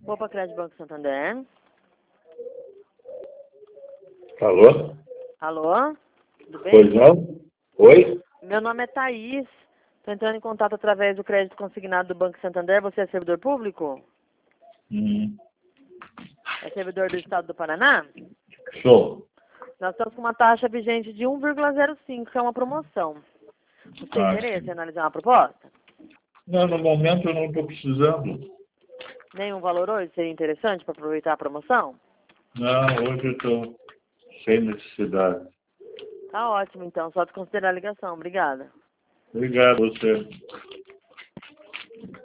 Opa, Crédito Banco Santander. Alô? Alô? Tudo bem? Pois não? Oi? Meu nome é Thaís. Estou entrando em contato através do crédito consignado do Banco Santander. Você é servidor público? É servidor do Estado do Paraná? Sou. Nós estamos com uma taxa vigente de 1,05, que é uma promoção. Você tem interesse Sim. em analisar uma proposta? Não, no momento eu não estou precisando. Nenhum valor hoje seria interessante para aproveitar a promoção? Não, hoje eu estou sem necessidade. Tá ótimo, então. Só desconsiderar a ligação. Obrigada. Obrigado a você.